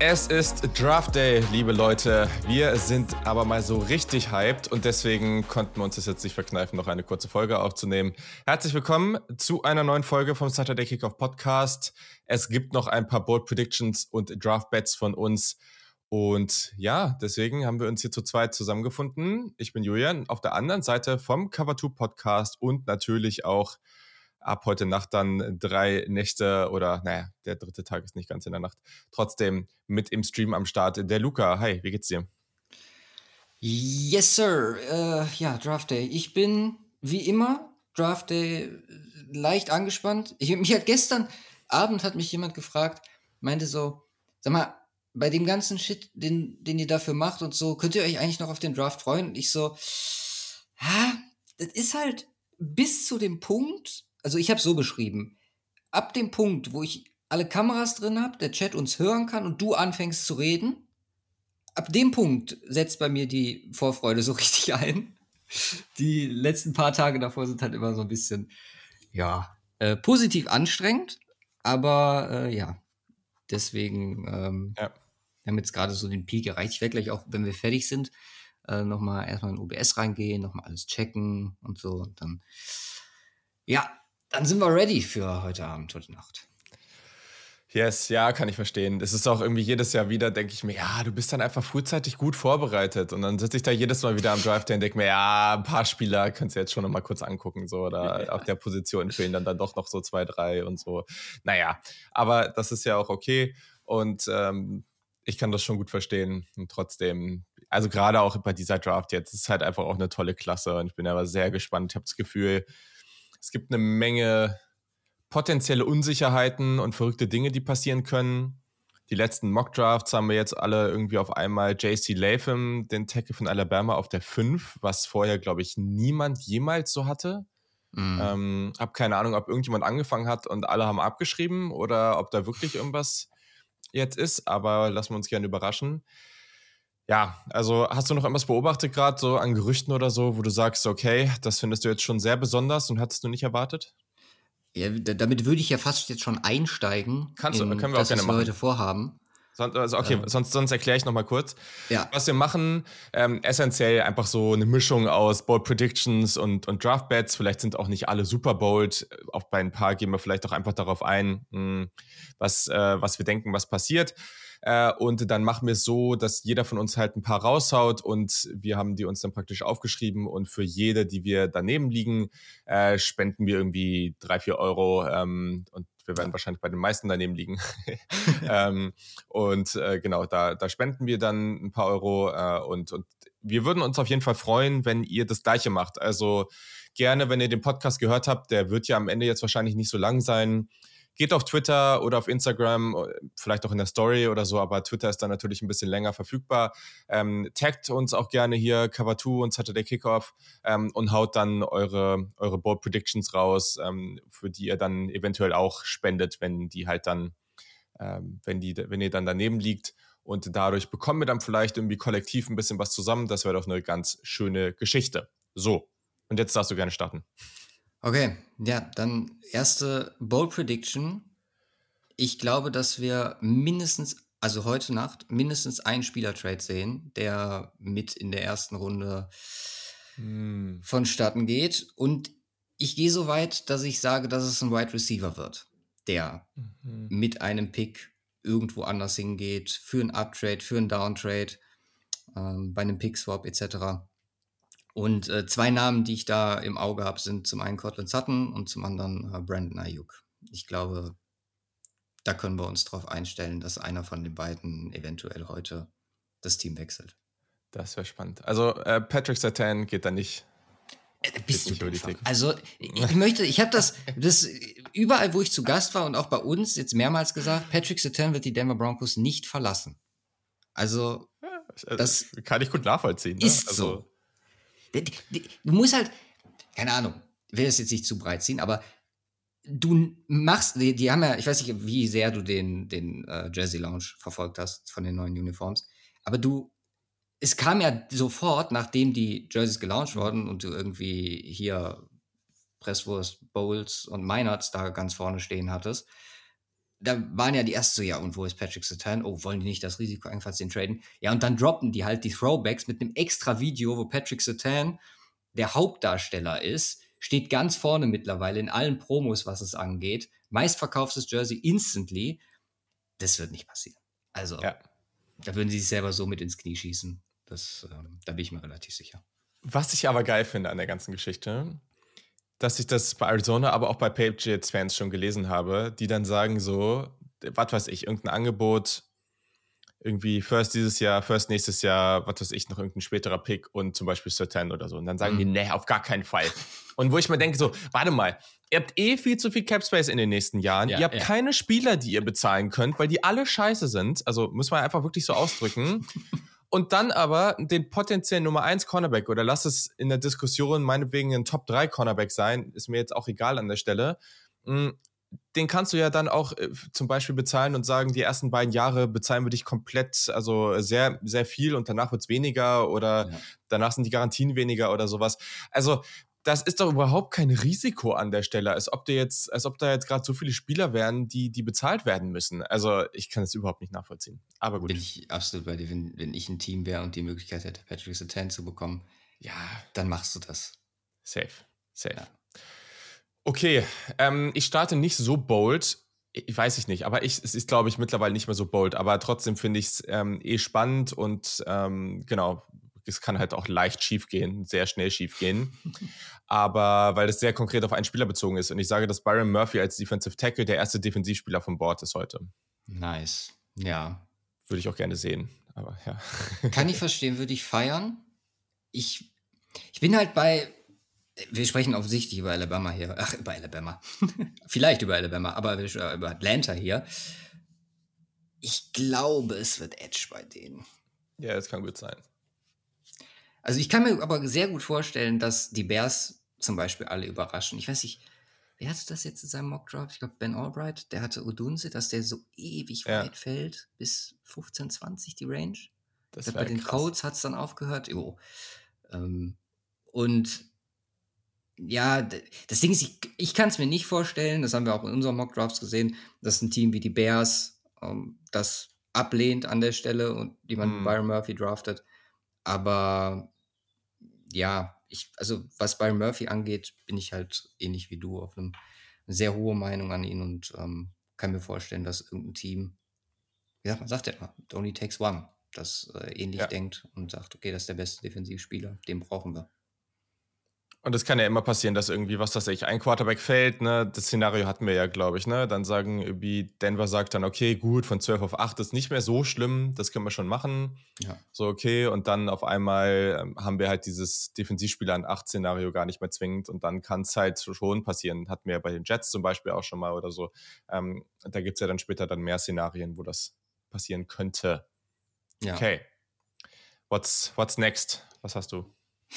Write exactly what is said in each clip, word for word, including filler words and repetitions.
Es ist Draft Day, liebe Leute. Wir sind aber mal so richtig hyped und deswegen konnten wir uns das jetzt nicht verkneifen, noch eine kurze Folge aufzunehmen. Herzlich willkommen zu einer neuen Folge vom Saturday Kickoff Podcast. Es gibt noch ein paar Bold Predictions und Draft Bets von uns. Und ja, deswegen haben wir uns hier zu zweit zusammengefunden. Ich bin Julian, auf der anderen Seite vom Cover zwei Podcast und natürlich auch ab heute Nacht dann drei Nächte oder naja, der dritte Tag ist nicht ganz in der Nacht. Trotzdem mit im Stream am Start. Der Luca, hi, wie geht's dir? Yes, Sir. Äh, ja, Draft Day. Ich bin wie immer Draft Day leicht angespannt. Ich, mich hat gestern Abend hat mich jemand gefragt, meinte so, sag mal, bei dem ganzen Shit, den, den ihr dafür macht und so, könnt ihr euch eigentlich noch auf den Draft freuen? Und ich so, ha, das ist halt bis zu dem Punkt, also ich habe so beschrieben, ab dem Punkt, wo ich alle Kameras drin habe, der Chat uns hören kann und du anfängst zu reden, ab dem Punkt setzt bei mir die Vorfreude so richtig ein. Die letzten paar Tage davor sind halt immer so ein bisschen, ja, äh, positiv anstrengend, aber äh, ja, deswegen, ähm, Ja. wir haben jetzt gerade so den Peak erreicht. Ich werde gleich auch, wenn wir fertig sind, äh, nochmal erstmal in O B S reingehen, nochmal alles checken und so. Und dann, ja, dann sind wir ready für heute Abend, heute Nacht. Yes, ja, kann ich verstehen. Es ist auch irgendwie jedes Jahr wieder, denke ich mir, ja, du bist dann einfach frühzeitig gut vorbereitet. Und dann sitze ich da jedes Mal wieder am Drive Day und denke mir, ja, ein paar Spieler könntest du jetzt schon noch mal kurz angucken. So, oder Ja. auf der Position fehlen dann, dann doch noch so zwei, drei und so. Naja, aber das ist ja auch okay. Und ähm, ich kann das schon gut verstehen. Und trotzdem, also gerade auch bei dieser Draft jetzt, ist halt einfach auch eine tolle Klasse. Und ich bin aber sehr gespannt. Ich habe das Gefühl, es gibt eine Menge potenzielle Unsicherheiten und verrückte Dinge, die passieren können. Die letzten Mock-Drafts haben wir jetzt alle irgendwie auf einmal J C Latham, den Tackle von Alabama, auf der fünf, was vorher, glaube ich, niemand jemals so hatte. Mhm. Ähm, hab keine Ahnung, ob irgendjemand angefangen hat und alle haben abgeschrieben oder ob da wirklich irgendwas jetzt ist, aber lassen wir uns gerne überraschen. Ja, also hast du noch irgendwas beobachtet gerade, so an Gerüchten oder so, wo du sagst, okay, das findest du jetzt schon sehr besonders und hattest du nicht erwartet? Ja, da- damit würde ich ja fast jetzt schon einsteigen Kannst du, in können wir auch das, gerne was wir machen. heute vorhaben. Sonst, also okay, Äh, sonst, sonst erkläre ich noch mal kurz. ja, Was wir machen, ähm, essentiell einfach so eine Mischung aus Bold Predictions und, und Draft Bets. Vielleicht sind auch nicht alle super bold. Auch bei ein paar gehen wir vielleicht auch einfach darauf ein, mh, was, äh, was wir denken, was passiert. Äh, und dann machen wir es so, dass jeder von uns halt ein paar raushaut und wir haben die uns dann praktisch aufgeschrieben und für jede, die wir daneben liegen, äh, spenden wir irgendwie drei, vier Euro ähm, und wir werden ja. wahrscheinlich bei den meisten daneben liegen. ähm, und äh, genau, da, da spenden wir dann ein paar Euro äh, und, und wir würden uns auf jeden Fall freuen, wenn ihr das Gleiche macht. Also gerne, wenn ihr den Podcast gehört habt, der wird ja am Ende jetzt wahrscheinlich nicht so lang sein. Geht auf Twitter oder auf Instagram, vielleicht auch in der Story oder so, aber Twitter ist dann natürlich ein bisschen länger verfügbar. Ähm, taggt uns auch gerne hier, Cover zwei und Saturday Kickoff ähm, und haut dann eure, eure Bold Predictions raus, ähm, für die ihr dann eventuell auch spendet, wenn die halt dann, ähm, wenn, die, wenn ihr dann daneben liegt. Und dadurch bekommen wir dann vielleicht irgendwie kollektiv ein bisschen was zusammen. Das wäre doch eine ganz schöne Geschichte. So, und jetzt darfst du gerne starten. Okay, ja, dann erste Bold Prediction. Ich glaube, dass wir mindestens, also heute Nacht, mindestens einen Spielertrade sehen, der mit in der ersten Runde Hm. vonstatten geht. Und ich gehe so weit, dass ich sage, dass es ein Wide Receiver wird, der Mhm. mit einem Pick irgendwo anders hingeht, für einen Uptrade, für einen Downtrade, ähm, bei einem Pick-Swap et cetera. Und äh, zwei Namen, die ich da im Auge habe, sind zum einen Cortland Sutton und zum anderen äh, Brandon Ayuk. Ich glaube, da können wir uns darauf einstellen, dass einer von den beiden eventuell heute das Team wechselt. Das wäre spannend. Also äh, Patrick Surtain geht da nicht. Äh, bist du nicht über die bescheuert? Theke. Also ich möchte, ich habe das, das überall, wo ich zu Gast war und auch bei uns jetzt mehrmals gesagt, Patrick Surtain wird die Denver Broncos nicht verlassen. Also das Äh, Kann ich gut nachvollziehen. Ne? ist Also, so. D- d- Du musst halt, keine Ahnung, will das jetzt nicht zu breit ziehen, aber du machst, die, die haben ja, ich weiß nicht, wie sehr du den, den äh, Jersey Lounge verfolgt hast von den neuen Uniforms, aber du, es kam ja sofort, nachdem die Jerseys gelauncht wurden und du irgendwie hier Presswurst, Bowls und Meinerts da ganz vorne stehen hattest, da waren ja die ersten so, ja, und wo ist Patrick Surtain? Oh, wollen die nicht das Risiko eingefalls den traden? Ja, und dann droppen die halt die Throwbacks mit einem extra Video, wo Patrick Surtain der Hauptdarsteller ist, steht ganz vorne mittlerweile in allen Promos, was es angeht. Meistverkauftes Jersey instantly. Das wird nicht passieren. Also, Ja. da würden sie sich selber so mit ins Knie schießen. Das, ähm, da bin ich mir relativ sicher. Was ich aber geil finde an der ganzen Geschichte, dass ich das bei Arizona, aber auch bei Patriots-Fans schon gelesen habe, die dann sagen so, was weiß ich, irgendein Angebot, irgendwie First dieses Jahr, First nächstes Jahr, was weiß ich, noch irgendein späterer Pick und zum Beispiel Surtain oder so. Und dann sagen Mhm. die, nee, auf gar keinen Fall. Und wo ich mir denke so, warte mal, ihr habt eh viel zu viel Cap Space in den nächsten Jahren. Ja, ihr habt ja. keine Spieler, die ihr bezahlen könnt, weil die alle scheiße sind. Also muss man einfach wirklich so ausdrücken. Und dann aber den potenziellen Nummer eins Cornerback oder lass es in der Diskussion meinetwegen ein Top drei Cornerback sein, ist mir jetzt auch egal an der Stelle. Den kannst du ja dann auch äh, zum Beispiel bezahlen und sagen, die ersten beiden Jahre bezahlen wir dich komplett, also sehr, sehr viel und danach wird es weniger oder Ja. danach sind die Garantien weniger oder sowas. Also das ist doch überhaupt kein Risiko an der Stelle, als ob, dir jetzt, als ob da jetzt gerade so viele Spieler wären, die, die bezahlt werden müssen. Also ich kann es überhaupt nicht nachvollziehen. Aber gut. Bin ich absolut bei dir. Wenn, wenn ich ein Team wäre und die Möglichkeit hätte, Patrick Surtain zu bekommen, Ja, dann machst du das. safe, safe. Ja. Okay, ähm, ich starte nicht so bold. Ich weiß ich nicht, aber ich, es ist, glaube ich, mittlerweile nicht mehr so bold. Aber trotzdem finde ich es ähm, eh spannend und ähm, genau, es kann halt auch leicht schief gehen, sehr schnell schief gehen. Aber weil das sehr konkret auf einen Spieler bezogen ist. Und ich sage, dass Byron Murphy als Defensive Tackle der erste Defensivspieler vom Board ist heute. Nice. Ja. Würde ich auch gerne sehen. Aber ja. Kann ich verstehen, würde ich feiern. Ich, ich bin halt bei. Wir sprechen offensichtlich über Alabama hier. Ach, über Alabama. Vielleicht über Alabama, aber über Atlanta hier. Ich glaube, es wird Edge bei denen. Ja, das kann gut sein. Also ich kann mir aber sehr gut vorstellen, dass die Bears zum Beispiel alle überraschen. Ich weiß nicht, wer hatte das jetzt in seinem Mockdraft? Ich glaube, Ben Albright, der hatte Odunze, dass der so ewig Ja. weit fällt, bis fünfzehn, zwanzig die Range. Das Ich glaub, bei den krass. Colts hat es dann aufgehört. Jo. Ähm, und ja, d- das Ding ist, ich, ich kann es mir nicht vorstellen, das haben wir auch in unseren Mockdrafts gesehen, dass ein Team wie die Bears ähm, das ablehnt an der Stelle und jemand Mm. Byron Murphy draftet. Aber ja, ich, also was Byron Murphy angeht, bin ich halt ähnlich wie du auf einem, eine sehr hohe Meinung an ihn und ähm, kann mir vorstellen, dass irgendein Team, wie sagt man, sagt ja immer, it only takes one, das äh, ähnlich Ja. denkt und sagt, okay, das ist der beste Defensivspieler, den brauchen wir. Und es kann ja immer passieren, dass irgendwie, was weiß ich, ein Quarterback fällt, ne? Das Szenario hatten wir ja, glaube ich, ne? Dann sagen irgendwie, Denver sagt dann, okay, gut, von zwölf auf acht ist nicht mehr so schlimm, das können wir schon machen. Ja. So, okay, und dann auf einmal ähm, haben wir halt dieses Defensivspieler an acht Szenario gar nicht mehr zwingend und dann kann es halt schon passieren. Hatten wir ja bei den Jets zum Beispiel auch schon mal oder so. Ähm, da gibt es ja dann später dann mehr Szenarien, wo das passieren könnte. Ja. Okay. What's, what's next? Was hast du?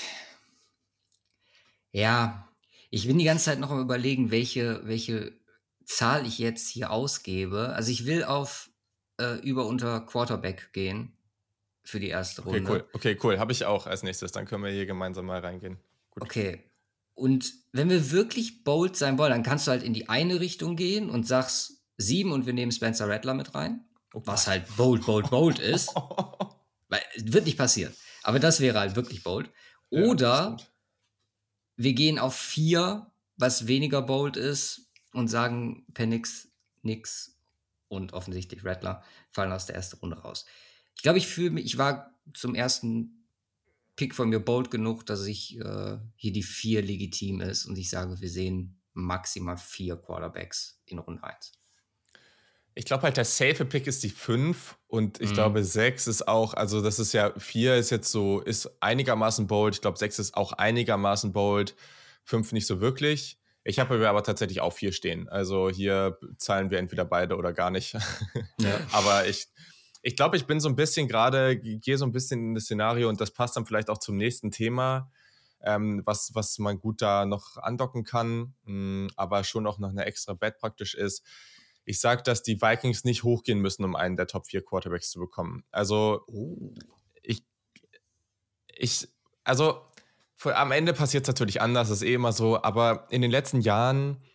Ja, ich bin die ganze Zeit noch am Überlegen, welche, welche Zahl ich jetzt hier ausgebe. Also ich will auf äh, über unter Quarterback gehen für die erste Okay, Runde. cool. Okay, cool. Habe ich auch als nächstes. Dann können wir hier gemeinsam mal reingehen. Gut. Okay. Und wenn wir wirklich bold sein wollen, dann kannst du halt in die eine Richtung gehen und sagst sieben und wir nehmen Spencer Rattler mit rein. Oh Was Gott. halt bold, bold, bold ist. Weil es wird nicht passieren. Aber das wäre halt wirklich bold. Ja, Oder stimmt. wir gehen auf vier, was weniger bold ist und sagen Penix, Nix und offensichtlich Rattler fallen aus der ersten Runde raus. Ich glaube, ich fühle mich, ich war zum ersten Pick von mir bold genug, dass ich äh, hier die vier legitim ist und ich sage, wir sehen maximal vier Quarterbacks in Runde eins. Ich glaube halt, der safe Pick ist die fünf und ich Mhm. glaube, sechs ist auch, also das ist ja, vier ist jetzt so, ist einigermaßen bold. Ich glaube, sechs ist auch einigermaßen bold. fünf nicht so wirklich. Ich habe aber tatsächlich auch vier stehen. Also hier zahlen wir entweder beide oder gar nicht. Ja. Aber ich, ich glaube, ich bin so ein bisschen gerade, gehe so ein bisschen in das Szenario und das passt dann vielleicht auch zum nächsten Thema, ähm, was, was man gut da noch andocken kann, mh, aber schon auch noch eine extra Bet praktisch ist. Ich sage, dass die Vikings nicht hochgehen müssen, um einen der Top vier Quarterbacks zu bekommen. Also, Oh. ich, ich, also, vor- am Ende passiert es natürlich anders, das ist eh immer so, aber in den letzten Jahren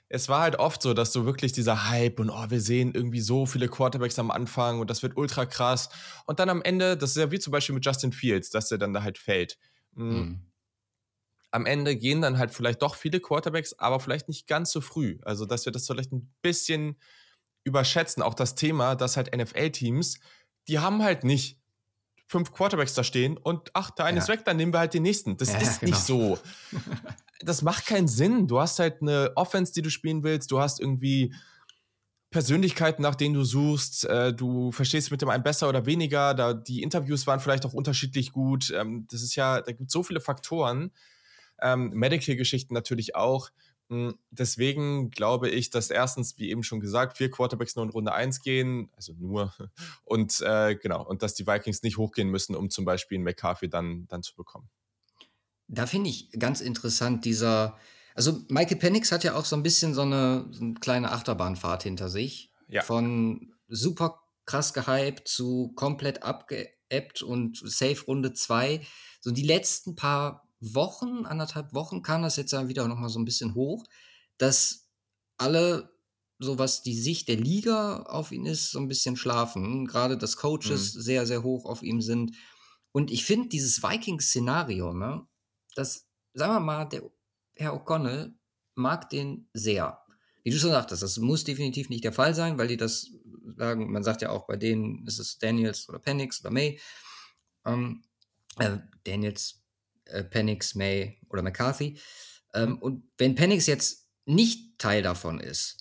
es war halt oft so, dass so wirklich dieser Hype und oh, wir sehen irgendwie so viele Quarterbacks am Anfang und das wird ultra krass. Und dann am Ende, das ist ja wie zum Beispiel mit Justin Fields, dass der dann da halt fällt. Mhm. Mhm. Am Ende gehen dann halt vielleicht doch viele Quarterbacks, aber vielleicht nicht ganz so früh. Also, dass wir das vielleicht ein bisschen überschätzen. Auch das Thema, dass halt N F L-Teams, die haben halt nicht fünf Quarterbacks da stehen und ach, der eine ist Ja. weg, dann nehmen wir halt den nächsten. Das Ja, ist genau. nicht so. Das macht keinen Sinn. Du hast halt eine Offense, die du spielen willst. Du hast irgendwie Persönlichkeiten, nach denen du suchst. Äh, du verstehst mit dem einen besser oder weniger. Da, die Interviews waren vielleicht auch unterschiedlich gut. Ähm, das ist ja, da gibt es so viele Faktoren. Ähm, Medical-Geschichten natürlich auch. Mm, Deswegen glaube ich, dass erstens, wie eben schon gesagt, vier Quarterbacks nur in Runde eins gehen, also nur, und äh, genau, und dass die Vikings nicht hochgehen müssen, um zum Beispiel einen McCarthy dann, dann zu bekommen. Da finde ich ganz interessant, dieser, also Michael Penix hat ja auch so ein bisschen so eine, so eine kleine Achterbahnfahrt hinter sich. Ja. Von super krass gehypt zu komplett abgeebbt und safe Runde zwei. So die letzten paar Wochen, anderthalb Wochen kam das jetzt dann wieder nochmal so ein bisschen hoch, dass alle, so was die Sicht der Liga auf ihn ist, so ein bisschen schlafen. Gerade dass Coaches Mhm. sehr, sehr hoch auf ihm sind. Und ich finde dieses Vikings-Szenario, ne, das, sagen wir mal, der Herr O'Connell mag den sehr. Wie du schon sagtest, das muss definitiv nicht der Fall sein, weil die das sagen, man sagt ja auch, bei denen ist es Daniels oder Penix oder May. Ähm, äh, Daniels, äh, Penix, May oder McCarthy. Mhm. Ähm, und wenn Penix jetzt nicht Teil davon ist,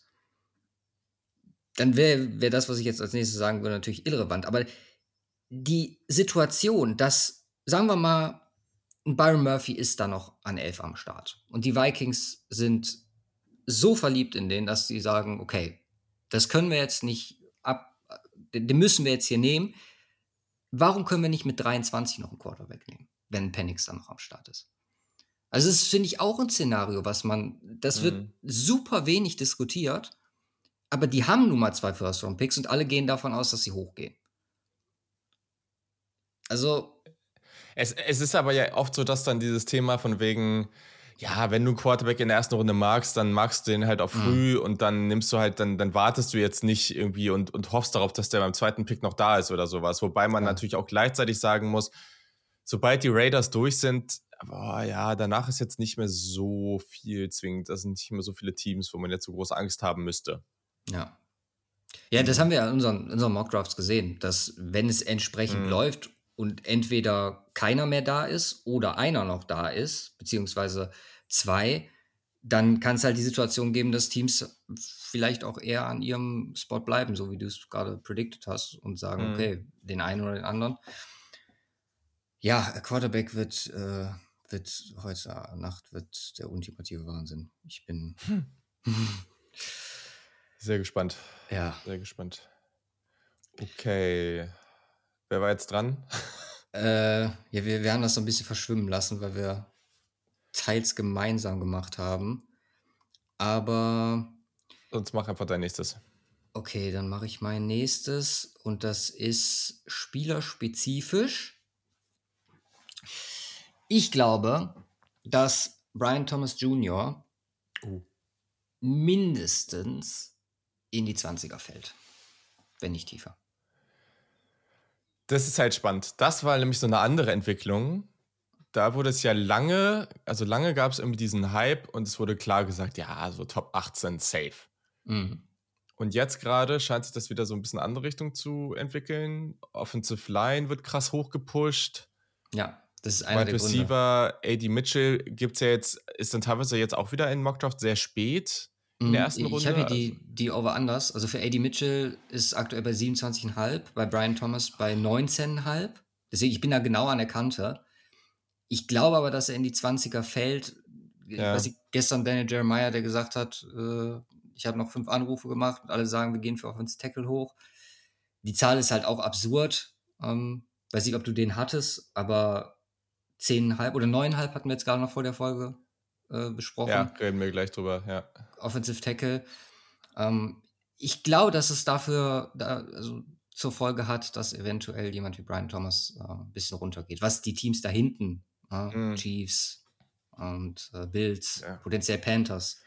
dann wäre wär das, was ich jetzt als nächstes sagen würde, natürlich irrelevant. Aber die Situation, dass, sagen wir mal, ein Byron Murphy ist da noch an elf am Start. Und die Vikings sind so verliebt in den, dass sie sagen, okay, das können wir jetzt nicht ab, den den müssen wir jetzt hier nehmen. Warum können wir nicht mit dreiundzwanzig noch einen Quarterback nehmen, wenn Penix dann noch am Start ist? Also, das finde ich auch ein Szenario, was man, das wird Mhm. super wenig diskutiert, aber die haben nun mal zwei First-Round-Picks und alle gehen davon aus, dass sie hochgehen. Also, Es, es ist aber ja oft so, dass dann dieses Thema von wegen, ja, wenn du einen Quarterback in der ersten Runde magst, dann magst du den halt auch mhm, früh und dann nimmst du halt, dann, dann wartest du jetzt nicht irgendwie und, und hoffst darauf, dass der beim zweiten Pick noch da ist oder sowas. Wobei man klar. natürlich auch gleichzeitig sagen muss, sobald die Raiders durch sind, boah, ja, danach ist jetzt nicht mehr so viel zwingend. Das sind nicht mehr so viele Teams, wo man jetzt so große Angst haben müsste. Ja. Ja, das Mhm. haben wir ja in unseren, in unseren Mockdrafts gesehen, dass wenn es entsprechend Mhm. läuft und entweder keiner mehr da ist oder einer noch da ist, beziehungsweise zwei, dann kann es halt die Situation geben, dass Teams vielleicht auch eher an ihrem Spot bleiben, so wie du es gerade predicted hast, und sagen, Mhm. okay, den einen oder den anderen. Ja, Quarterback wird, äh, wird heute Nacht wird der ultimative Wahnsinn. Ich bin Sehr gespannt. ja. Sehr gespannt. Okay. Wer war jetzt dran? Äh, ja, wir, wir haben das so ein bisschen verschwimmen lassen, weil wir teils gemeinsam gemacht haben. Aber Sonst mach einfach dein nächstes. okay, dann mache ich mein nächstes und das ist spielerspezifisch. Ich glaube, dass Brian Thomas Junior Uh. mindestens in die zwanziger fällt, wenn nicht tiefer. Das ist halt spannend. Das war nämlich so eine andere Entwicklung. Da wurde es ja lange, also lange gab es irgendwie diesen Hype und es wurde klar gesagt, ja, so Top achtzehn safe. Mhm. Und jetzt gerade scheint sich das wieder so ein bisschen in eine andere Richtung zu entwickeln. Offensive Line wird krass hochgepusht. Ja, das ist einer Wide der Gründe. Receiver, A D Mitchell gibt's ja jetzt, ist dann teilweise jetzt auch wieder in Mockdraft sehr spät in der Mhm, ersten ich habe hier Runde. Also, die, die Over-Unders. Also für A D Mitchell ist aktuell bei siebenundzwanzig Komma fünf, bei Brian Thomas bei neunzehn Komma fünf. Deswegen, ich bin da genau an der Kante. Ich glaube aber, dass er in die zwanziger fällt. Ich weiß ja, nicht, gestern Daniel Jeremiah, der gesagt hat, äh, ich habe noch fünf Anrufe gemacht und alle sagen, wir gehen für Offense Tackle hoch. Die Zahl ist halt auch absurd. Ähm, weiß nicht, ob du den hattest, aber zehn Komma fünf oder neun Komma fünf hatten wir jetzt gerade noch vor der Folge äh, ja, besprochen. reden wir gleich drüber, ja. Offensive Tackle. Ähm, ich glaube, dass es dafür da, also zur Folge hat, dass eventuell jemand wie Brian Thomas äh, ein bisschen runtergeht. Was die Teams da hinten, äh, Mhm. Chiefs und äh, Bills, Ja. potenziell Panthers.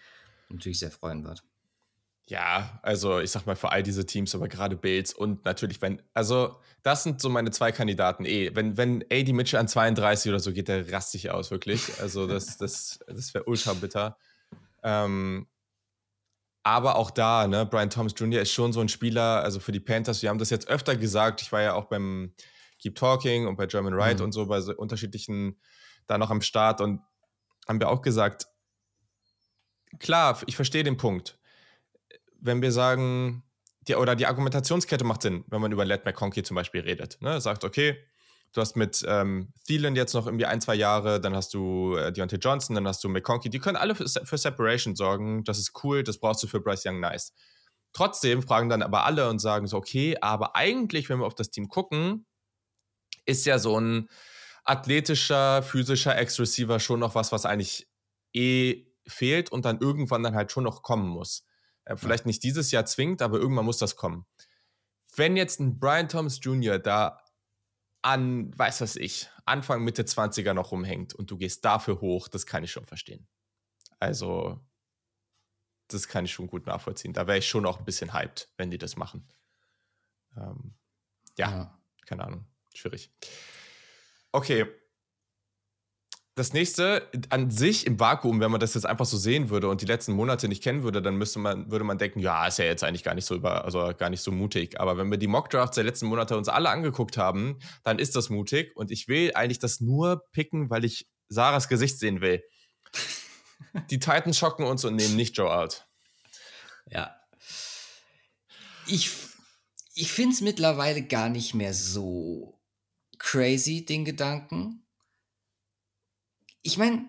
natürlich sehr freuen wird. Ja, also ich sag mal für all diese Teams, aber gerade Bills und natürlich, wenn, also das sind so meine zwei Kandidaten eh. Wenn, wenn A D Mitchell an zweiunddreißig oder so geht, der rastig aus, wirklich. Also das, das, das wäre ultra bitter. Ähm, aber auch da, ne, Brian Thomas Junior ist schon so ein Spieler, also für die Panthers, wir haben das jetzt öfter gesagt, ich war ja auch beim Keep Talking und bei German Right Mhm. und so, bei so unterschiedlichen da noch am Start und haben wir auch gesagt, klar, ich verstehe den Punkt. Wenn wir sagen, die, oder die Argumentationskette macht Sinn, wenn man über Ladd McConkey zum Beispiel redet. Ne? Sagt, okay, du hast mit ähm, Thielen jetzt noch irgendwie ein, zwei Jahre, dann hast du äh, Deontay Johnson, dann hast du McConkey, die können alle für, für Separation sorgen, das ist cool, das brauchst du für Bryce Young, nice. Trotzdem fragen dann aber alle und sagen so, okay, aber eigentlich, wenn wir auf das Team gucken, ist ja so ein athletischer, physischer Ex-Receiver schon noch was, was eigentlich eh fehlt und dann irgendwann dann halt schon noch kommen muss. Äh, vielleicht nicht dieses Jahr zwingend, aber irgendwann muss das kommen. Wenn jetzt ein Brian Thomas Junior da an, weiß was ich, Anfang, Mitte zwanziger noch rumhängt und du gehst dafür hoch, das kann ich schon verstehen. Also, das kann ich schon gut nachvollziehen. Da wäre ich schon auch ein bisschen hyped, wenn die das machen. Ähm, ja, Ja. keine Ahnung. Schwierig. Okay. Das nächste, an sich im Vakuum, wenn man das jetzt einfach so sehen würde und die letzten Monate nicht kennen würde, dann müsste man, würde man denken, ja, ist ja jetzt eigentlich gar nicht so über, also gar nicht so mutig. Aber wenn wir die Mock-Drafts der letzten Monate uns alle angeguckt haben, dann ist das mutig. Und ich will eigentlich das nur picken, weil ich Sarahs Gesicht sehen will. Die Titans schocken uns und nehmen nicht Joe Alt. Ja. Ich, ich finde es mittlerweile gar nicht mehr so crazy, den Gedanken. Ich meine,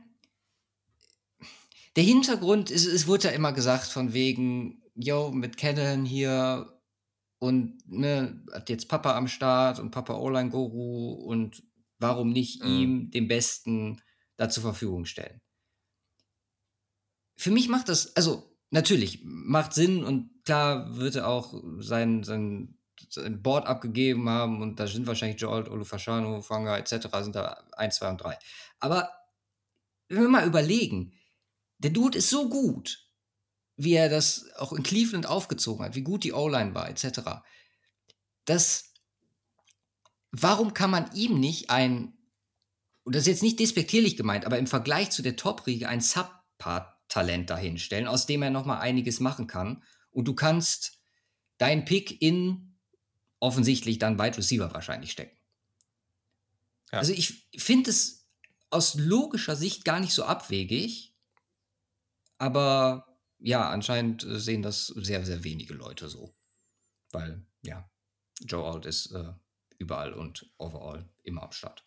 der Hintergrund ist, es wurde ja immer gesagt von wegen, yo, mit Canon hier und ne, hat jetzt Papa am Start und Papa Online-Guru und warum nicht Mhm. ihm den Besten da zur Verfügung stellen? Für mich macht das, also natürlich, macht Sinn und klar wird er auch sein, sein, sein Board abgegeben haben und da sind wahrscheinlich Joel, Olufashano, Fanga et cetera sind da eins, zwei und drei. Aber wenn wir mal überlegen, der Dude ist so gut, wie er das auch in Cleveland aufgezogen hat, wie gut die O-Line war et cetera. Das, warum kann man ihm nicht ein, und das ist jetzt nicht despektierlich gemeint, aber im Vergleich zu der Top-Riege ein Subpart-Talent dahinstellen, aus dem er nochmal einiges machen kann. Und du kannst deinen Pick in offensichtlich dann Wide Receiver wahrscheinlich stecken. Ja. Also ich finde es aus logischer Sicht gar nicht so abwegig, aber ja, anscheinend äh, sehen das sehr, sehr wenige Leute so. Weil, ja, Joe Alt ist äh, überall und overall immer am Start.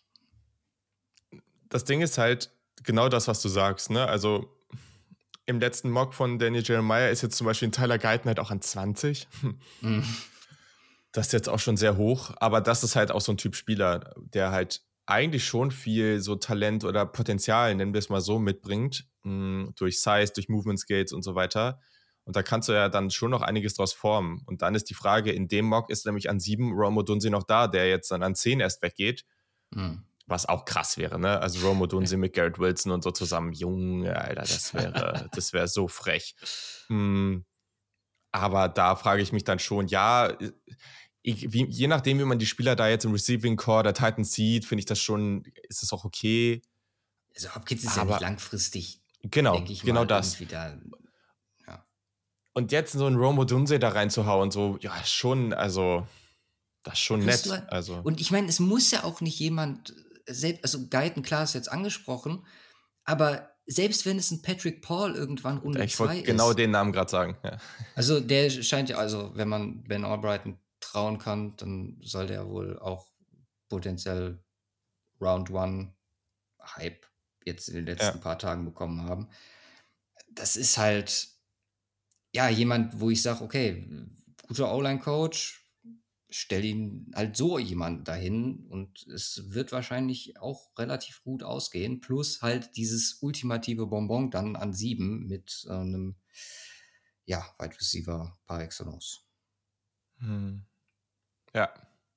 Das Ding ist halt genau das, was du sagst, ne? Also im letzten Mock von Daniel Jeremiah ist jetzt zum Beispiel ein Tyler Guyton halt auch an zwanzig. Mhm. Das ist jetzt auch schon sehr hoch, aber das ist halt auch so ein Typ Spieler, der halt eigentlich schon viel so Talent oder Potenzial, nennen wir es mal so, mitbringt, mh, durch Size, durch Movement Skills und so weiter. Und da kannst du ja dann schon noch einiges draus formen. Und dann ist die Frage, in dem Mock ist nämlich an sieben Rome Odunsi noch da, der jetzt dann an zehn erst weggeht, Mhm. was auch krass wäre, ne? Also Rome Odunsi mit Garrett Wilson und so zusammen, Junge, Alter, das wäre, das wäre so frech. Hm, aber da frage ich mich dann schon, ja, ich, wie, je nachdem, wie man die Spieler da jetzt im Receiving Core der Titans sieht, finde ich das schon, ist das auch okay. Also Hopkins ist ja Aber nicht langfristig, genau, denke ich genau mal, das. irgendwie da. Ja. Und jetzt so einen Rome Odunsi da reinzuhauen, so, ja, schon, also, das ist schon Plus nett. du, Also, und ich meine, es muss ja auch nicht jemand, selbst, also Guyton, klar, ist jetzt angesprochen, aber selbst wenn es ein Patrick Paul irgendwann Runde ich zwei wollte genau ist, den Namen gerade sagen. Ja. also der scheint ja, also wenn man Ben Albrighton trauen kann, dann soll der wohl auch potenziell Round One Hype jetzt in den letzten Ja. paar Tagen bekommen haben. Das ist halt, ja, jemand, wo ich sage, okay, guter O-Line-Coach, stell ihn halt so jemand dahin und es wird wahrscheinlich auch relativ gut ausgehen. Plus halt dieses ultimative Bonbon dann an sieben mit äh, einem, ja, Wide Receiver par excellence. Hm. Ja.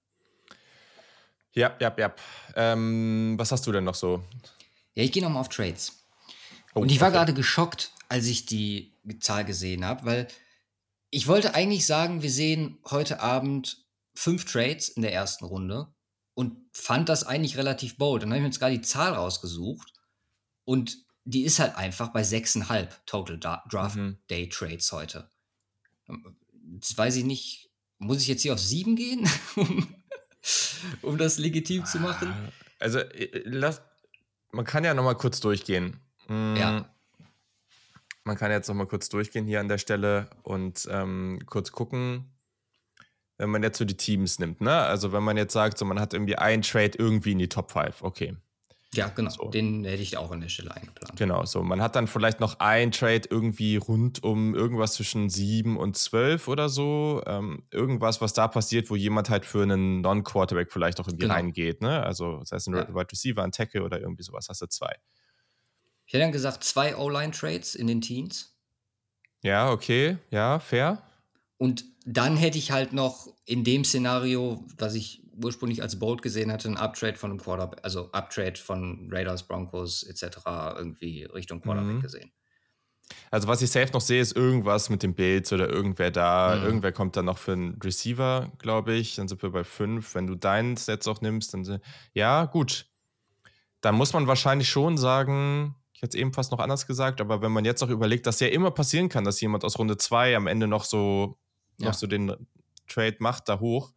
Ja, ja, ja. Ähm, was hast du denn noch so? Ja, ich gehe nochmal auf Trades. Oh, Und ich war okay. gerade geschockt, als ich die Zahl gesehen habe, weil ich wollte eigentlich sagen, wir sehen heute Abend fünf Trades in der ersten Runde und fand das eigentlich relativ bold. Dann habe ich mir jetzt gerade die Zahl rausgesucht und die ist halt einfach bei sechs Komma fünf Total Da Draft Mhm. Day Trades heute. Ähm, Jetzt weiß ich nicht, muss ich jetzt hier auf sieben gehen, um um das legitim zu machen? Also, äh, lass, man kann ja noch mal kurz durchgehen. Mm, Ja, Man kann jetzt noch mal kurz durchgehen hier an der Stelle und ähm, kurz gucken, wenn man jetzt so die Teams nimmt, ne? Also, wenn man jetzt sagt, so man hat irgendwie einen Trade irgendwie in die Top fünf, okay. ja, genau. So, Den hätte ich auch an der Stelle eingeplant. genau, so. Man hat dann vielleicht noch einen Trade irgendwie rund um irgendwas zwischen sieben und zwölf oder so. Ähm, irgendwas, was da passiert, wo jemand halt für einen Non-Quarterback vielleicht auch irgendwie Genau, reingeht, ne? Also, das heißt, ein ja. Wide Receiver, ein Tackle oder irgendwie sowas, hast du zwei. Ich hätte dann gesagt, zwei O-Line-Trades in den Teens. Ja, okay, ja, fair. Und dann hätte ich halt noch in dem Szenario, was ich ursprünglich als bold gesehen hatte, 'n Uptrade von 'nem Quarterback, also Uptrade von Raiders, Broncos et cetera irgendwie Richtung Quarterback Mhm. gesehen. Also, was ich safe noch sehe, ist irgendwas mit den Bills oder irgendwer da. Mhm. Irgendwer kommt dann noch für einen Receiver, glaube ich. Dann sind wir bei fünf. Wenn du deinen jetzt auch nimmst, dann sind, ja, gut. Dann muss man wahrscheinlich schon sagen, ich hätte es eben fast noch anders gesagt, aber wenn man jetzt auch überlegt, dass ja immer passieren kann, dass jemand aus Runde zwei am Ende noch so, noch Ja, so den Trade macht, da hoch,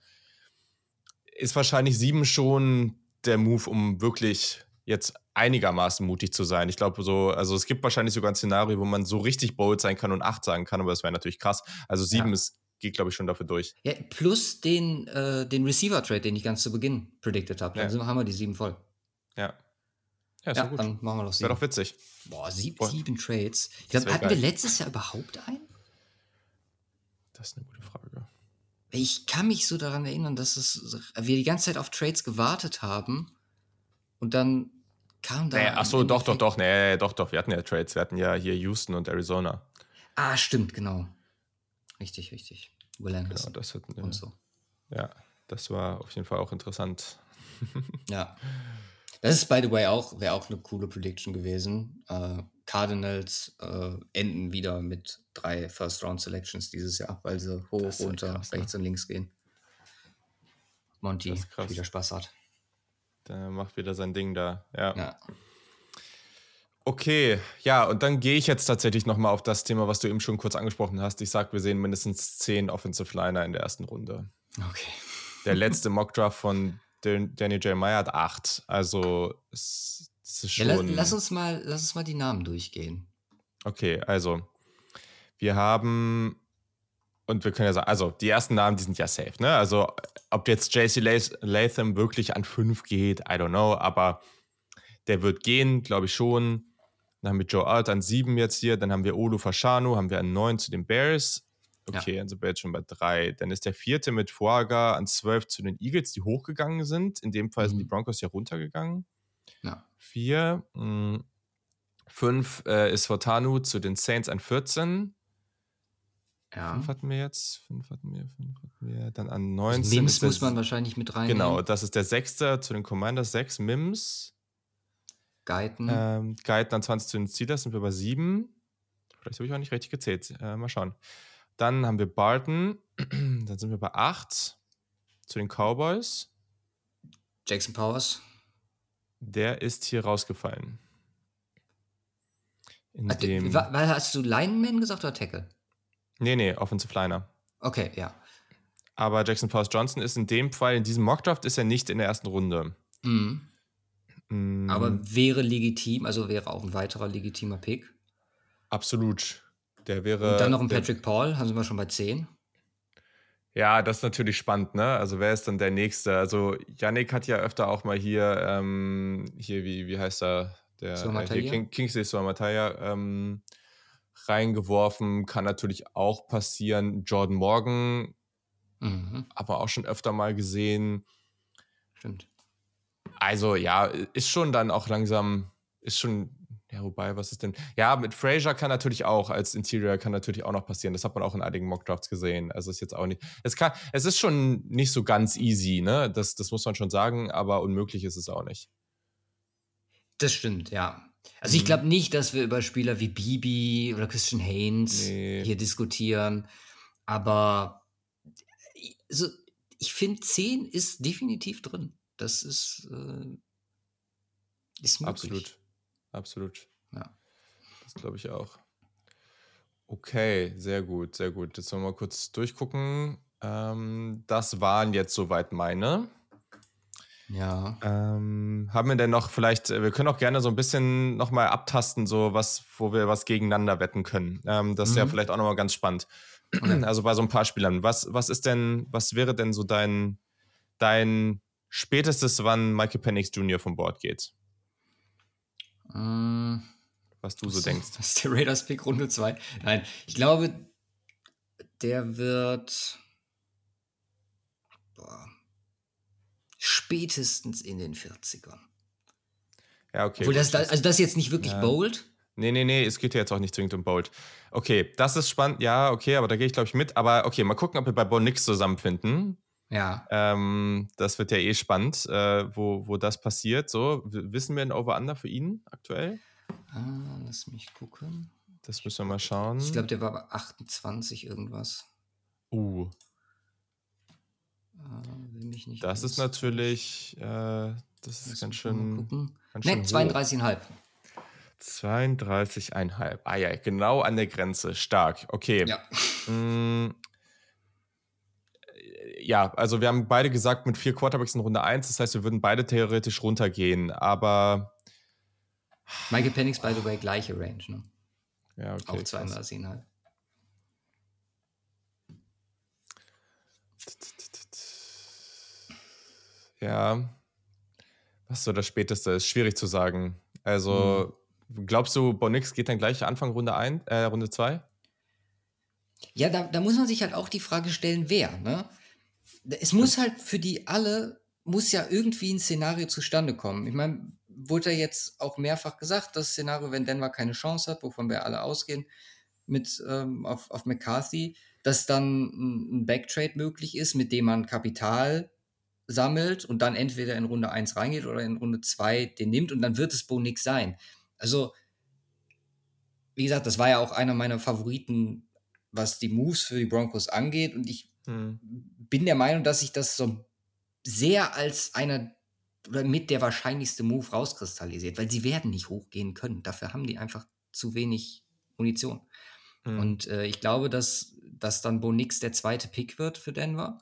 ist wahrscheinlich sieben schon der Move, um wirklich jetzt einigermaßen mutig zu sein. Ich glaube so, also es gibt wahrscheinlich sogar ein Szenario, wo man so richtig bold sein kann und acht sagen kann, aber das wäre natürlich krass. Also sieben ja. ist, geht, glaube ich, schon dafür durch. Ja, plus den, äh, den Receiver-Trade, den ich ganz zu Beginn predicted habe. Dann Ja, sind, haben wir die sieben voll. ja. Ja, ist doch Ja, gut. dann machen wir noch Wäre doch sieben. witzig. Boah, sieb, Boah, sieben Trades. Ich das glaube, wäre hatten wir geil. letztes Jahr überhaupt einen? Das ist eine gute Frage. Ich kann mich so daran erinnern, dass es, wir die ganze Zeit auf Trades gewartet haben und dann kam Nee, da ach im so, doch, doch, Endeffekt. doch, nee, doch, doch. Wir hatten ja Trades. Wir hatten ja hier Houston und Arizona. Ah, stimmt, genau. Richtig, richtig. Will Genau, Anderson das hatten und wir. so. Ja, das war auf jeden Fall auch interessant. Ja. Das ist, by the way, auch, wäre auch eine coole Prediction gewesen. Äh, Cardinals äh, enden wieder mit drei First-Round-Selections dieses Jahr, weil sie Das hoch, ist halt runter, krass, ne? rechts und links gehen. Das Monty ist krass. wieder Spaß hat. Der macht wieder sein Ding da. Ja. Ja, Okay, ja, und dann gehe ich jetzt tatsächlich nochmal auf das Thema, was du eben schon kurz angesprochen hast. Ich sag, wir sehen mindestens zehn Offensive Liner in der ersten Runde. okay. Der letzte Mockdraft von Dan- Daniel Jeremiah hat acht. Also, es, es ist Ja, la, lass schon. uns mal, lass uns mal die Namen durchgehen. Okay, also, wir haben. Und wir können ja sagen, also die ersten Namen, die sind ja safe, ne? Also, ob jetzt J C Latham wirklich an fünf geht, I don't know, aber der wird gehen, glaube ich schon. Dann haben wir Joe Alt an sieben jetzt hier. Dann haben wir Olu Fashanu, haben wir an neun zu den Bears. Ja. Okay, dann sind wir jetzt schon bei drei. Dann ist der vierte mit Fuaga an zwölf zu den Eagles, die hochgegangen sind. In dem Fall sind die Mhm. Broncos ja runtergegangen. Ja. Vier. Mh, fünf äh, ist Fortanu zu den Saints an vierzehn. Ja. Fünf hatten wir jetzt. Fünf hatten wir, fünf hatten wir. Dann an Also neunzehn Mims ist der. muss man wahrscheinlich mit reinnehmen. Genau, das ist der sechste zu den Commanders. Sechs Mims. Guyton. Ähm, Guyton an zwanzig zu den Steelers, sind wir bei sieben. Vielleicht habe ich auch nicht richtig gezählt. Äh, mal schauen. Dann haben wir Barton. Dann sind wir bei acht zu den Cowboys. Jackson Powers. Der ist hier rausgefallen. In Hat- dem. wa- wa- Hast du Lineman gesagt oder Tackle? Nee, nee, Offensive Liner. Okay, ja. Aber Jackson Powers Johnson ist in dem Fall, in diesem Mockdraft, ist er nicht in der ersten Runde. Mhm. Mm, Aber wäre legitim, also wäre auch ein weiterer legitimer Pick. absolut. Der wäre. Und dann noch ein der, Patrick Paul, haben sind wir schon bei zehn. Ja, das ist natürlich spannend, ne? Also wer ist dann der Nächste? Also Yannick hat ja öfter auch mal hier, ähm, hier, wie, wie heißt er? Der äh, hier Suamataia? King, Kingsley Suamataia ähm, reingeworfen. Kann natürlich auch passieren. Jordan Morgan, Mhm. aber auch schon öfter mal gesehen. Stimmt. Also ja, ist schon dann auch langsam, ist schon, ja, wobei, was ist denn? Ja, mit Frazier kann natürlich auch, als Interior kann natürlich auch noch passieren. Das hat man auch in einigen Mockdrafts gesehen. Also ist jetzt auch nicht, es kann, es ist schon nicht so ganz easy, ne? Das, das muss man schon sagen, aber unmöglich ist es auch nicht. Das stimmt, ja. Also ich Mhm. glaube nicht, dass wir über Spieler wie Bibi oder Christian Haynes Nee. hier diskutieren, aber i- also ich finde, zehn ist definitiv drin. Das ist, äh, ist möglich. Absolut. Absolut. Ja. Das glaube ich auch. Okay, sehr gut, sehr gut. Jetzt wollen wir mal kurz durchgucken. Ähm, das waren jetzt soweit meine. Ja. Ähm, haben wir denn noch vielleicht, äh, wir können auch gerne so ein bisschen nochmal abtasten, so was, wo wir was gegeneinander wetten können. Ähm, das ist ja Mhm. vielleicht auch nochmal ganz spannend. Okay. Also bei so ein paar Spielern. Was, was ist denn, was wäre denn so dein, dein spätestes, wann Michael Penix Junior vom Board geht? Ähm, Was du so was, denkst. was ist der Raiders-Pick Runde zwei? Nein, ich glaube, der wird boah, spätestens in den vierzigern. Ja, okay, Obwohl das, gut. da, Das, also das ist jetzt nicht wirklich ja. bold. Nee, nee, nee, es geht ja jetzt auch nicht zwingend um Bold. Okay, das ist spannend. Ja, okay, aber da gehe ich, glaube ich, mit. Aber okay, mal gucken, ob wir bei Bo Nix zusammenfinden. Ja. Ähm, das wird ja eh spannend, äh, wo, wo das passiert. So, w- wissen wir ein Over-Under für ihn aktuell? Ah, lass mich gucken. Das müssen wir mal Ich schauen. glaube, der war bei achtundzwanzig irgendwas. Uh, Ah, will mich nicht das ist alles täuschen. natürlich, äh, das ist Lass ganz mich noch mal schön, gucken. ganz Ne, schön hoch. zweiunddreißig Komma fünf. zweiunddreißig Komma fünf. Ah ja, genau an der Grenze. Stark. Okay. Ja. Mm, ja, also wir haben beide gesagt mit vier Quarterbacks in Runde eins. Das heißt, wir würden beide theoretisch runtergehen. Aber Michael Penix, by the way, gleiche Range, ne? ja, okay, Auch krass. zweiunddreißig Komma fünf. Ja, was so das Späteste ist, schwierig zu sagen. Also, glaubst du, Bo Nix geht dann gleich Anfang Runde eins, äh, Runde zwei? Ja, da, da muss man sich halt auch die Frage stellen, wer, ne? Es muss halt für die alle, muss ja irgendwie ein Szenario zustande kommen. Ich meine, wurde ja jetzt auch mehrfach gesagt, das Szenario, wenn Denver keine Chance hat, wovon wir alle ausgehen, mit ähm, auf, auf McCarthy, dass dann ein, ein Backtrade möglich ist, mit dem man Kapital sammelt und dann entweder in Runde eins reingeht oder in Runde zwei den nimmt und dann wird es Bo Nix sein. Also, wie gesagt, das war ja auch einer meiner Favoriten, was die Moves für die Broncos angeht. Und ich Hm. bin der Meinung, dass sich das so sehr als einer oder mit der wahrscheinlichste Move rauskristallisiert, weil sie werden nicht hochgehen können. Dafür haben die einfach zu wenig Munition. Hm. Und äh, ich glaube, dass, dass dann Bo Nix der zweite Pick wird für Denver.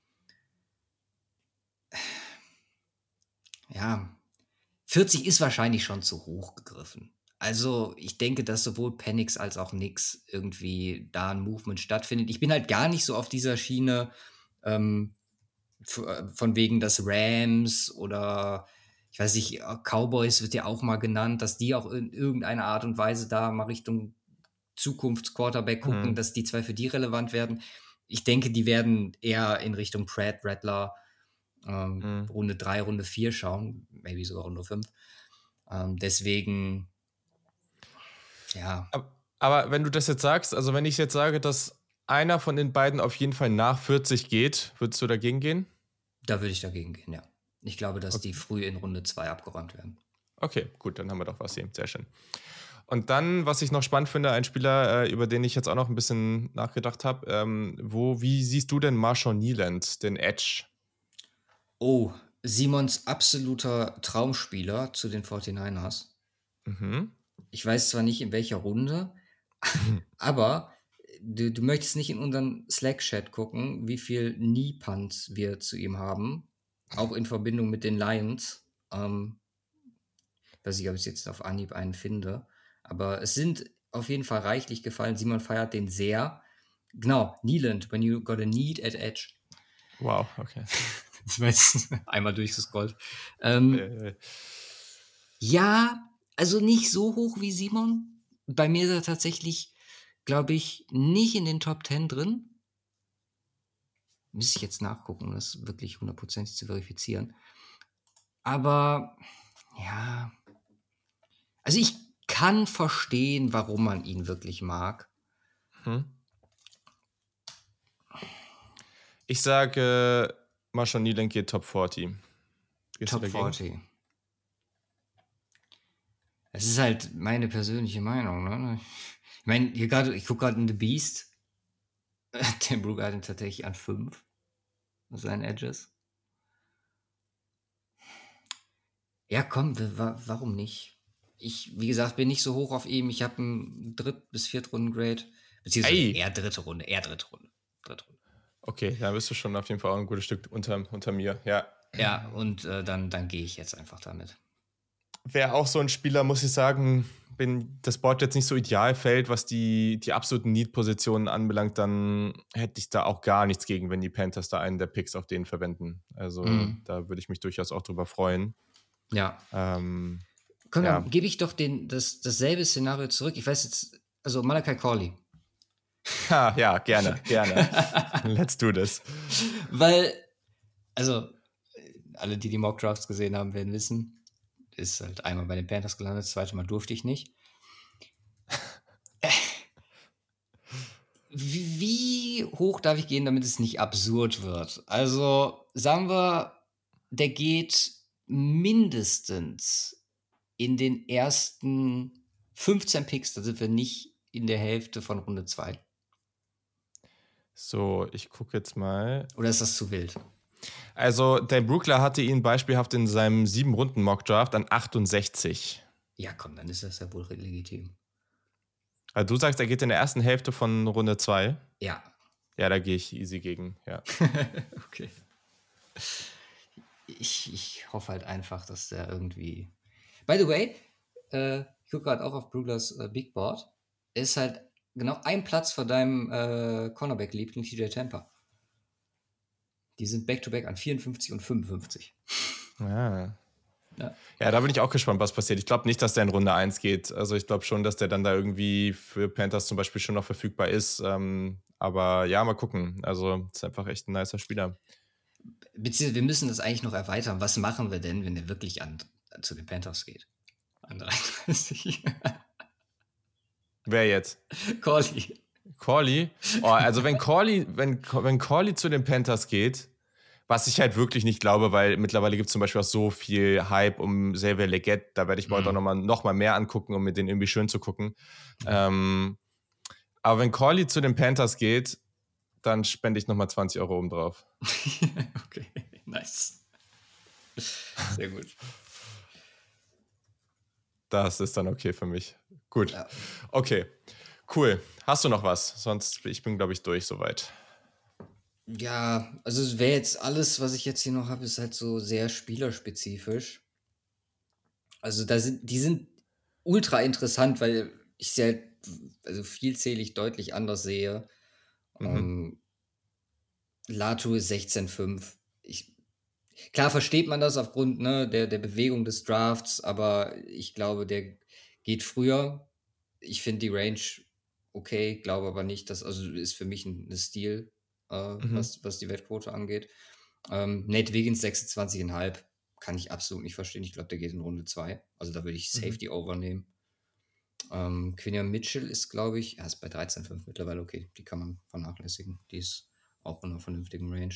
Ja, vierzig ist wahrscheinlich schon zu hoch gegriffen. Also, ich denke, dass sowohl Penix als auch Nix irgendwie da ein Movement stattfindet. Ich bin halt gar nicht so auf dieser Schiene, ähm, f- äh, von wegen das Rams oder ich weiß nicht, äh, Cowboys wird ja auch mal genannt, dass die auch in irgendeiner Art und Weise da mal Richtung Zukunftsquarterback gucken, Hm. dass die zwei für die relevant werden. Ich denke, die werden eher in Richtung Pratt, Rattler, ähm, Hm. Runde drei, Runde vier schauen, maybe sogar Runde fünf. Ähm, deswegen, ja, Ab- Aber wenn du das jetzt sagst, also wenn ich jetzt sage, dass einer von den beiden auf jeden Fall nach vierzig geht, würdest du dagegen gehen? da würde ich dagegen gehen, ja. Ich glaube, dass Okay. die früh in Runde zwei abgeräumt werden. Okay, gut, dann haben wir doch was hier. Sehr schön. Und dann, was ich noch spannend finde, ein Spieler, äh, über den ich jetzt auch noch ein bisschen nachgedacht habe, ähm, wo, wie siehst du denn Marshall Nealand, den Edge? Oh, Simons absoluter Traumspieler zu den forty-niners. Mhm. Ich weiß zwar nicht, in welcher Runde, aber du, du möchtest nicht in unseren Slack-Chat gucken, wie viel Knee-Punts wir zu ihm haben. Auch in Verbindung mit den Lions. Ähm, weiß nicht, ob ich jetzt auf Anhieb einen finde. Aber es sind auf jeden Fall reichlich gefallen. Simon feiert den sehr. Genau, Nealand, when you got a need at edge. Wow, okay. Das war jetzt einmal durchgescrollt. Ähm, Äh, ja, also nicht so hoch wie Simon. Bei mir ist er tatsächlich, glaube ich, nicht in den Top zehn drin. Müsste ich jetzt nachgucken, um das wirklich hundertprozentig zu verifizieren. Aber ja, also ich kann verstehen, warum man ihn wirklich mag. hm. Ich sage, Marshall Nealand geht Top vierzig. Gehst Top du dagegen? vierzig. Es ist halt meine persönliche Meinung, ne? Ich meine, hier gerade, ich gucke gerade in The Beast, den Brook hat ihn tatsächlich an fünf, seinen Edges. Ja, komm, wa warum nicht? Ich, wie gesagt, bin nicht so hoch auf ihm. Ich habe einen Dritt- bis Viertrunden-Grade, beziehungsweise Ey! eher dritte Runde, eher dritte Runde. Dritte Runde. Okay, da bist du schon auf jeden Fall auch ein gutes Stück unter, unter mir, ja. Ja, und äh, dann, dann gehe ich jetzt einfach damit. Wäre auch so ein Spieler, muss ich sagen, wenn das Board jetzt nicht so ideal fällt, was die, die absoluten Need-Positionen anbelangt, dann hätte ich da auch gar nichts gegen, wenn die Panthers da einen der Picks auf den verwenden. Also Mhm. da würde ich mich durchaus auch drüber freuen. Ja. Ähm, Komm, ja. dann gebe ich doch den, das, dasselbe Szenario zurück. Ich weiß jetzt, also Malachi Corley. Ha, ja, gerne, gerne. Let's do this. Weil, also, alle, die die Mock Drafts gesehen haben, werden wissen, ist halt einmal bei den Panthers gelandet, das zweite Mal durfte ich nicht. Wie, wie hoch darf ich gehen, damit es nicht absurd wird? Also, sagen wir, der geht mindestens in den ersten fünfzehn Picks, da sind wir nicht in der Hälfte von Runde zwei. So, ich gucke jetzt mal. Oder ist das zu wild? Also, der Brookler hatte ihn beispielhaft in seinem sieben-Runden-Mock-Draft an achtundsechzig. Ja, komm, dann ist das ja wohl legitim. Also, du sagst, er geht in der ersten Hälfte von Runde zwei? Ja. Ja, da gehe ich easy gegen, ja. Okay. Ich, ich hoffe halt einfach, dass der irgendwie. By the way, äh, ich gucke gerade auch auf Bruglers äh, Big Board. Er ist halt genau ein Platz vor deinem äh, Cornerback-Liebling T J Tampa. Die sind back-to-back an vierundfünfzig und fünfundfünfzig. Ja. Ja. Ja, da bin ich auch gespannt, was passiert. Ich glaube nicht, dass der in Runde eins geht. Also ich glaube schon, dass der dann da irgendwie für Panthers zum Beispiel schon noch verfügbar ist. Ähm, aber ja, mal gucken. Also ist einfach echt ein nicer Spieler. Beziehungsweise wir müssen das eigentlich noch erweitern. Was machen wir denn, wenn der wirklich an, zu den Panthers geht? An dreiunddreißig. Wer jetzt? Corley. Corley? Oh, also wenn Corley, wenn, wenn Corley zu den Panthers geht, was ich halt wirklich nicht glaube, weil mittlerweile gibt es zum Beispiel auch so viel Hype um Xavier Legette, da werde ich mir Mhm. heute auch nochmal noch mal mehr angucken, um mir den irgendwie schön zu gucken. Mhm. Ähm, aber wenn Corley zu den Panthers geht, dann spende ich nochmal zwanzig Euro oben drauf. Okay, nice. Sehr gut. Das ist dann okay für mich. Gut. Ja. Okay, cool. Hast du noch was? Sonst, ich bin, glaube ich, durch soweit. Ja, also es wäre jetzt alles, was ich jetzt hier noch habe, ist halt so sehr spielerspezifisch. Also da sind, die sind ultra interessant, weil ich sie halt also vielzählig deutlich anders sehe. Mhm. Um, Latu ist sechzehn fünf. Ich, klar versteht man das aufgrund ne, der, der Bewegung des Drafts, aber ich glaube, der geht früher. Ich finde die Range okay, glaube aber nicht, dass, also ist für mich ein, ein Stil, äh, Mhm. was, was die Wettquote angeht. Ähm, Nate Wiggins sechsundzwanzig Komma fünf kann ich absolut nicht verstehen. Ich glaube, der geht in Runde zwei. Also da würde ich Safety mhm. Over nehmen. Ähm, Quinion Mitchell ist, glaube ich, er ist bei dreizehn Komma fünf mittlerweile okay. Die kann man vernachlässigen. Die ist auch in einer vernünftigen Range.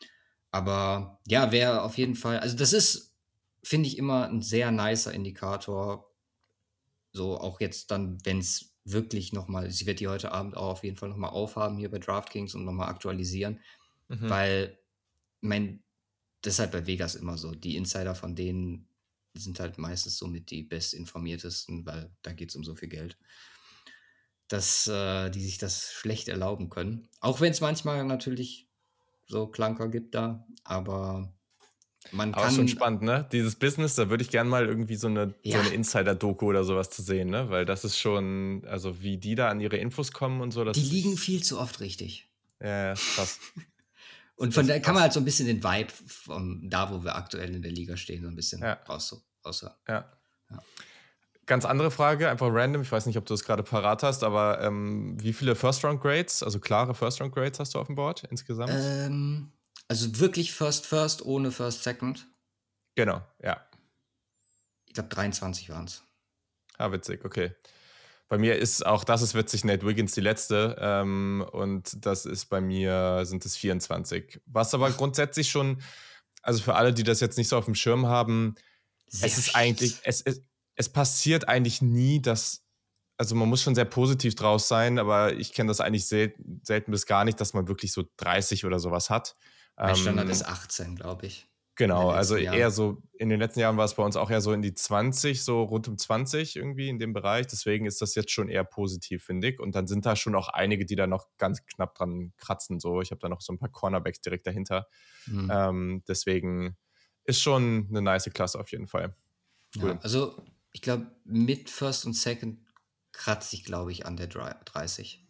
Aber ja, wäre auf jeden Fall, also das ist, finde ich, immer ein sehr nicer Indikator. So auch jetzt dann, wenn es wirklich nochmal, sie wird die heute Abend auch auf jeden Fall nochmal aufhaben hier bei DraftKings und nochmal aktualisieren. Mhm. Weil, mein, das ist halt bei Vegas immer so. Die Insider von denen sind halt meistens somit die bestinformiertesten, weil da geht es um so viel Geld, dass äh, die sich das schlecht erlauben können. Auch wenn es manchmal natürlich so Klanker gibt da, aber man aber kann... schon spannend, ne? Dieses Business, da würde ich gerne mal irgendwie so eine, Ja. so eine Insider-Doku oder sowas zu sehen, ne? Weil das ist schon, also wie die da an ihre Infos kommen und so. Das die liegen ist, viel zu oft richtig. Ja, krass. Und von daher kann man halt so ein bisschen den Vibe von da, wo wir aktuell in der Liga stehen, so ein bisschen ja. raus, raushören. Ja. Ja. Ganz andere Frage, einfach random. Ich weiß nicht, ob du das gerade parat hast, aber ähm, wie viele First-Round-Grades, also klare First-Round-Grades hast du auf dem Board insgesamt? Ähm, also wirklich First, First, ohne First, Second? Genau, ja. Ich glaube, dreiundzwanzig waren es. Ah, witzig, okay. Bei mir ist auch, das ist witzig, Nate Wiggins die letzte ähm, und das ist bei mir, sind es vierundzwanzig. Was aber grundsätzlich schon, also für alle, die das jetzt nicht so auf dem Schirm haben, Sehr es ist viel. eigentlich, es ist, es passiert eigentlich nie, dass, also man muss schon sehr positiv draus sein, aber ich kenne das eigentlich sel- selten bis gar nicht, dass man wirklich so dreißig oder sowas hat. Mein Standard Ähm, ist achtzehn, glaube ich. Genau, In den also letzten eher Jahren. so, in den letzten Jahren war es bei uns auch eher so in die zwanzig, so rund um zwanzig irgendwie in dem Bereich. Deswegen ist das jetzt schon eher positiv, finde ich. Und dann sind da schon auch einige, die da noch ganz knapp dran kratzen. So, ich habe da noch so ein paar Cornerbacks direkt dahinter. Hm. Ähm, deswegen ist schon eine nice Klasse auf jeden Fall. Cool. Ja, also ich glaube, mit First und Second kratze ich, glaube ich, an der drei- dreißig.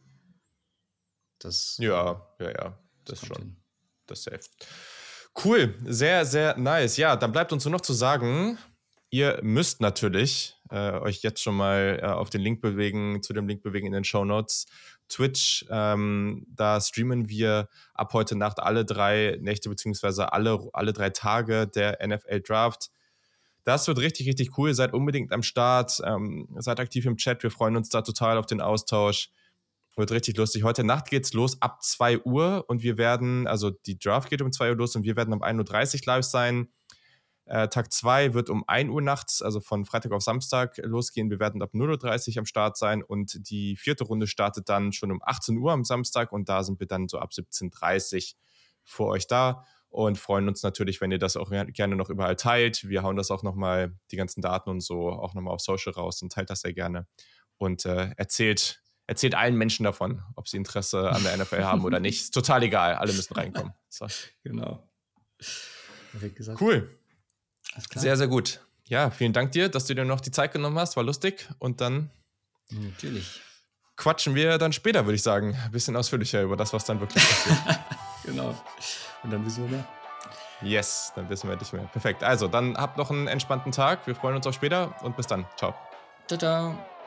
Das, Ja, ja, ja, das das kommt schon. hin. Das safe. Cool, sehr, sehr nice. Ja, dann bleibt uns nur noch zu sagen, ihr müsst natürlich äh, euch jetzt schon mal äh, auf den Link bewegen, zu dem Link bewegen in den Shownotes. Twitch, ähm, da streamen wir ab heute Nacht alle drei Nächte beziehungsweise alle, alle drei Tage der N F L Draft. Das wird richtig, richtig cool. Seid unbedingt am Start, ähm, seid aktiv im Chat. Wir freuen uns da total auf den Austausch. Wird richtig lustig. Heute Nacht geht's los ab zwei Uhr und wir werden, also die Draft geht um zwei Uhr los und wir werden um ein Uhr dreißig live sein. Äh, Tag zwei wird um ein Uhr nachts, also von Freitag auf Samstag losgehen. Wir werden ab null Uhr dreißig am Start sein und die vierte Runde startet dann schon um achtzehn Uhr am Samstag und da sind wir dann so ab siebzehn Uhr dreißig für euch da und freuen uns natürlich, wenn ihr das auch gerne noch überall teilt. Wir hauen das auch nochmal, die ganzen Daten und so, auch nochmal auf Social raus und teilt das sehr gerne und äh, erzählt Erzählt allen Menschen davon, ob sie Interesse an der N F L haben oder nicht. Ist total egal, alle müssen reinkommen. So. Genau. Perfekt gesagt. Cool. Alles klar. Sehr, sehr gut. Ja, vielen Dank dir, dass du dir noch die Zeit genommen hast. War lustig. Und dann Natürlich. quatschen wir dann später, würde ich sagen. Ein bisschen ausführlicher über das, was dann wirklich passiert. Genau. Und dann wissen wir mehr. Yes, dann wissen wir nicht mehr. Perfekt. Also, dann habt noch einen entspannten Tag. Wir freuen uns auf später und bis dann. Ciao. Ciao, ciao.